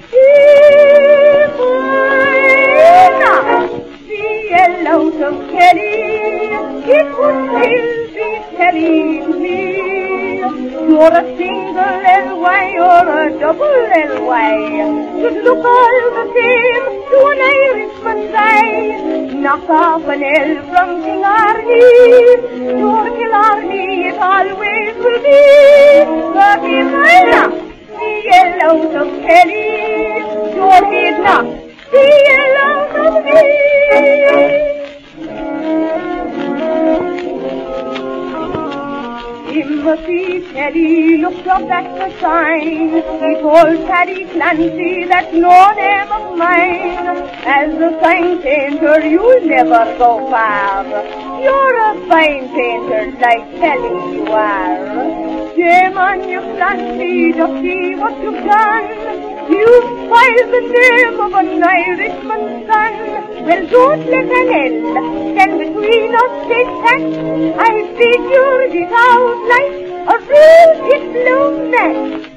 If I not the yellow of Kelly, it would still be Kelly to me. You're a single L-Y or a double L-Y. Should look all the same to an Irishman's eye. Knock off an L from Killarney. Your Killarney it always will be. But if I not the yellow of Kelly, your head not the yellow of me. Timothy Teddy looked up at the sign. He told Paddy Clancy that's no name of mine. As a sign painter you'll never go far. You're a fine painter like Teddy you are. Shame on you, Clancy, to see what you've done. You spoiled the name of an Irishman's son. Well, don't let an L stand between us, take that. I figured it out like a real big blue match.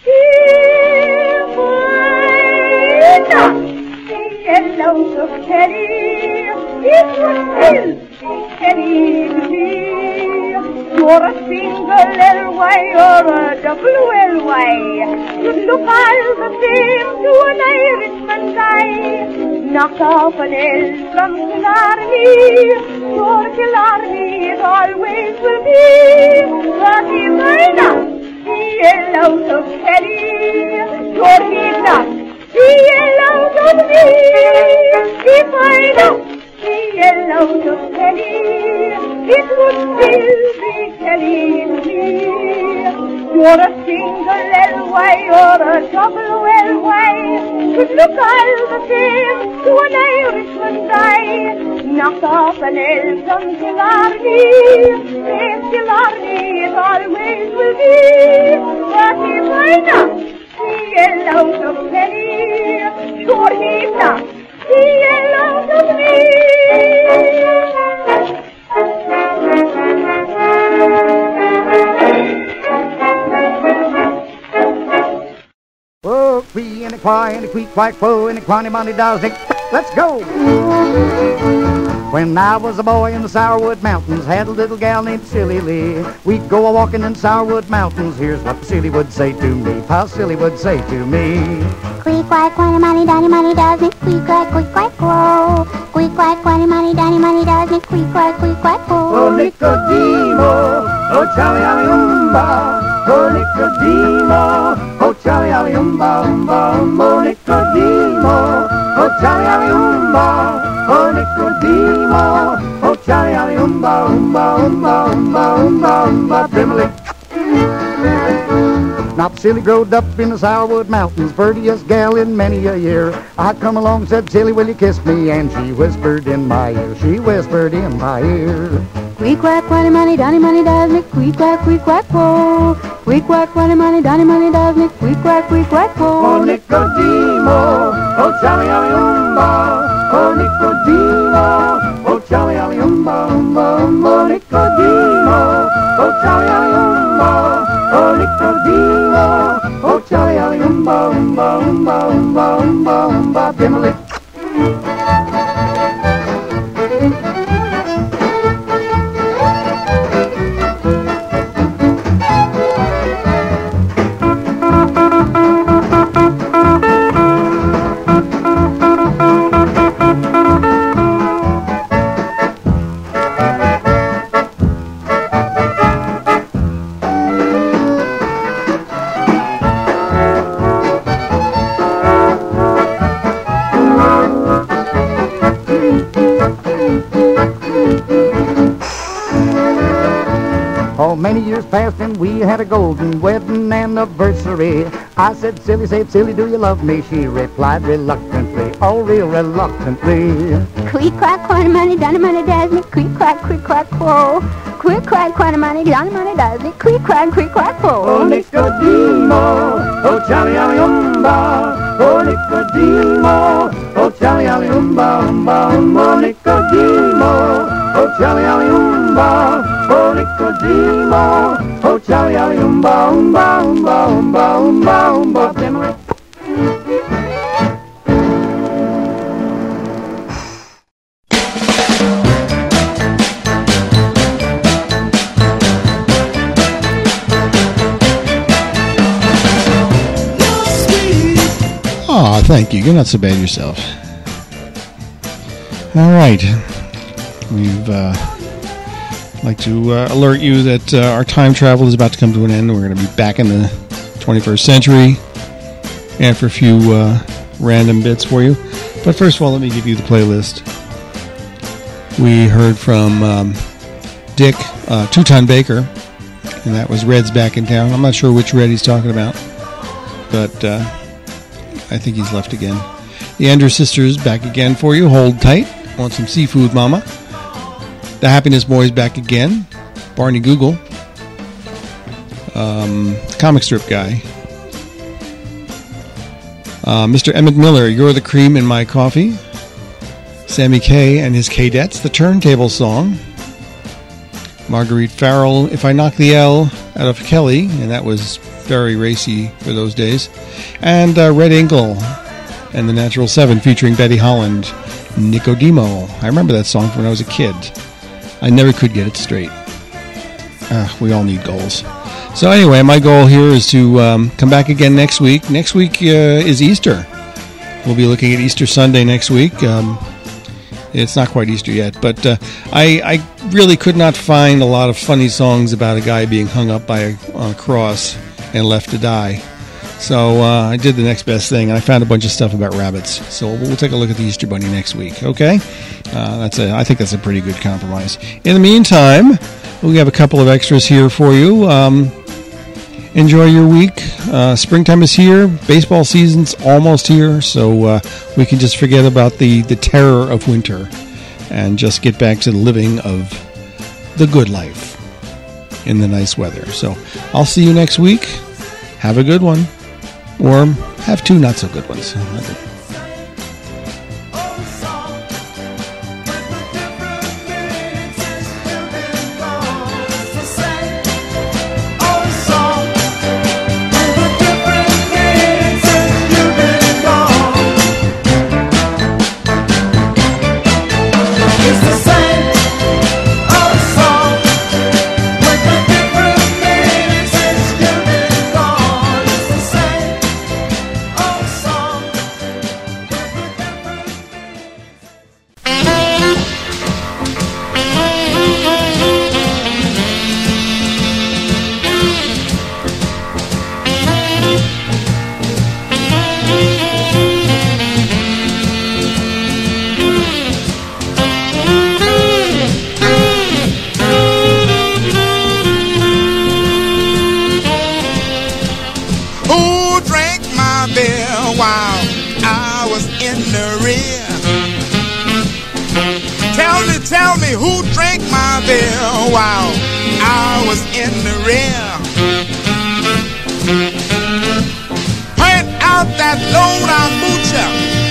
If I not the yellow of Kelly, it would still be Kelly to me. You're a single L-Y or a double L-Y. You'd look all the same to an Irishman's eye. Knock off an L from Killarney. Your Killarney it always will be. But if I not the yellow of Kelly, your head not the yellow of me. If I not the yellow of Kelly, it would still be Kelly to me. You're a single L-Y or a double L-Y. Could look all the same to an Irishman's eye. Knock off an L from Killarney. If Killarney it always will be. But if I not the yellow of Kelly, sure he's not the yellow of me. Oh, quee and a quie and a queek quack quo and a quanny money does it. Let's go! When I was a boy in the Sourwood Mountains, had a little gal named Silly Lee. We'd go a-walking in Sourwood Mountains. Here's what Silly would say to me. Pa Silly would say to me. Queek quack quanny money does it. Queek quack quo. Queek quack quanny money does it. Queek quack quo. Oh Nicodemo, oh Charlie Alliumba, oh Nicodemo, oh Charlie Alliumba, oh Nicodemo, oh Charlie Alliumba, oh Nicodemo, oh Charlie Alliumba, Bimley. Now Silly growed up in the Sourwood Mountains, prettiest gal in many a year. I come along, said, Silly, will you kiss me? And she whispered in my ear, she whispered in my ear. Queek quack quanny money does me. Queek quack quo. Queek quack quanny money does me. Queek quack quo. Oh Nicodemo, oh Charlie Alliumba, oh Nicodemo, oh Charlie Alliumba, oh Nicodemo, oh Charlie Alliumba, oh Nicodemo, oh Charlie Alliumba, Bimley. Many years passed and we had a golden wedding anniversary. I said, Silly, do you love me? She replied reluctantly, oh real reluctantly. Queek quack quanny money does me. Queek quack quo. Queek quack quanny money does me. Queek quack quo. Oh Nicodemo, oh Charlie Alliumba, oh Nicodemo, oh Charlie Alliumba, oh Nicodemo, oh Charlie Alliumba, oh Nicodemo, oh Shally, yally, umba, umba, umba, umba, umba, umba, dimly. Aw, thank you. You're not so bad yourself. All right. We've like to alert you that our time travel is about to come to an end. We're going to be back in the 21st century and for a few random bits for you. But first of all, let me give you the playlist. We heard from Dick Two-Ton Baker, and that was Red's Back in Town. I'm not sure which Red he's talking about, but I think he's left again. The Andrews Sisters back again for you. Hold tight. Want some seafood, mama. The Happiness Boys back again. Barney Google. Comic strip guy. Mr. Emmett Miller, You're the Cream in My Coffee. Sammy Kaye and his Cadettes, the Turntable Song. Marguerite Farrell, If I Knock the L Out of Kelly, and that was very racy for those days. And Red Inkle and the Natural Seven featuring Betty Holland, Nicodemo. I remember that song from when I was a kid. I never could get it straight. We all need goals. So anyway, my goal here is to come back again next week. Next week is Easter. We'll be looking at Easter Sunday next week. It's not quite Easter yet, but I really could not find a lot of funny songs about a guy being hung up by a cross and left to die. So I did the next best thing, and I found a bunch of stuff about rabbits. So we'll take a look at the Easter Bunny next week, okay? I think that's a pretty good compromise. In the meantime, we have a couple of extras here for you. Enjoy your week. Springtime is here. Baseball season's almost here, so we can just forget about the terror of winter and just get back to the living of the good life in the nice weather. So I'll see you next week. Have a good one. Or have two not so good ones. Tell me who drank my beer while I was in the rear. Point out that low-down moocher,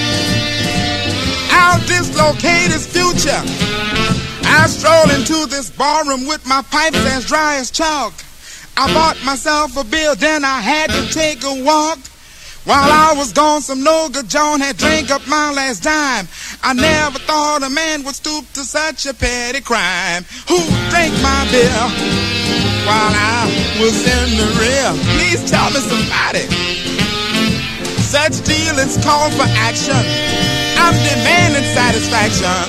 I'll dislocate his future. I strolled into this barroom with my pipes as dry as chalk. I bought myself a beer, then I had to take a walk. While I was gone, some no-good John had drank up my last dime. I never thought a man would stoop to such a petty crime. Who drank my beer while I was in the rear? Please tell me somebody. Such dealings call for action. I'm demanding satisfaction.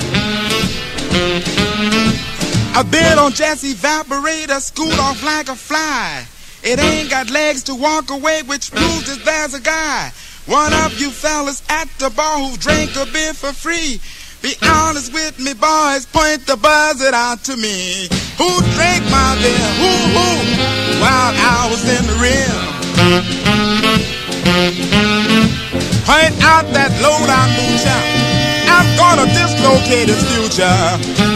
A bit on Jesse Evaporator, scoot off like a fly. It ain't got legs to walk away, which proves that there's a guy. One of you fellas at the bar who drank a beer for free. Be honest with me, boys, point the buzzard out to me. Who drank my beer? Who? While I was in the rear. Point out that low-down moocher. I'm gonna dislocate his future.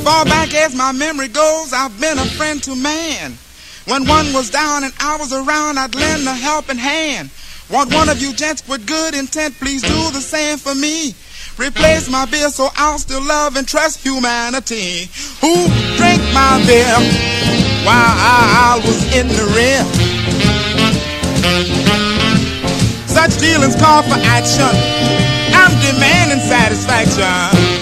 Far back as my memory goes, I've been a friend to man. When one was down and I was around, I'd lend a helping hand. Want one of you gents with good intent, please do the same for me. Replace my beer so I'll still love and trust humanity. Who drank my beer while I was in the rear? Such dealings call for action. I'm demanding satisfaction.